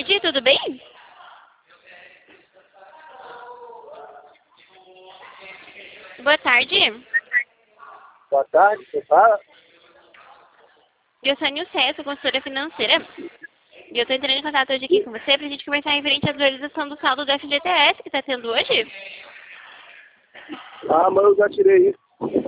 tarde, tudo bem? Boa tarde. Boa tarde, você fala? Eu sou a Nilce, sou consultora financeira. E eu tô entrando em contato hoje aqui com você pra gente conversar referente à atualização do saldo do FGTS que tá tendo hoje. Ah, mas eu já tirei isso.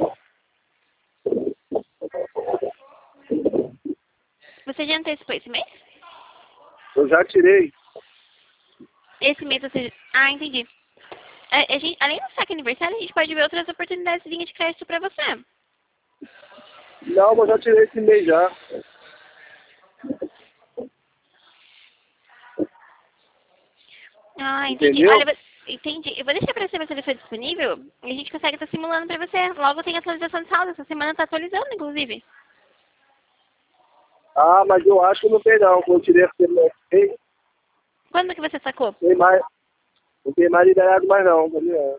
Você já antecipou esse mês? Eu já tirei. Esse mês você... Ah, entendi. Além do saque aniversário, a gente pode ver outras oportunidades de linha de crédito pra você. Não, mas eu já tirei esse mês já. Ah, entendi. Entendeu? Olha, entendi. Eu vou deixar pra você ver se ele foi disponível e a gente consegue estar simulando pra você. Logo tem atualização de saldo. Essa semana tá atualizando, inclusive. Ah, mas eu acho que não tem não. Eu tirei esse mês. Quando que você sacou? Tem mais. Não tem mais liberado mais não. Entendeu?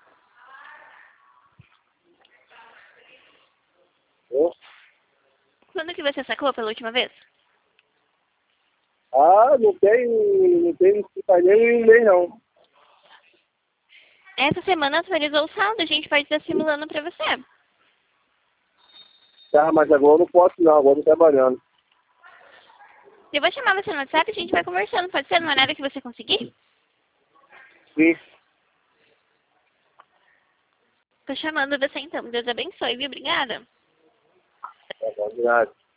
Quando que você sacou pela última vez? Ah, não faz nem um mês não. Essa semana atualizou o saldo. A gente pode estar simulando pra você. Tá, mas agora eu não posso não. Agora eu tô trabalhando. Eu vou chamar você no WhatsApp e a gente vai conversando. Pode ser? Não é nada que você conseguir? Sim. Tô chamando você então. Deus abençoe, viu? Obrigada. Tá bom, obrigado.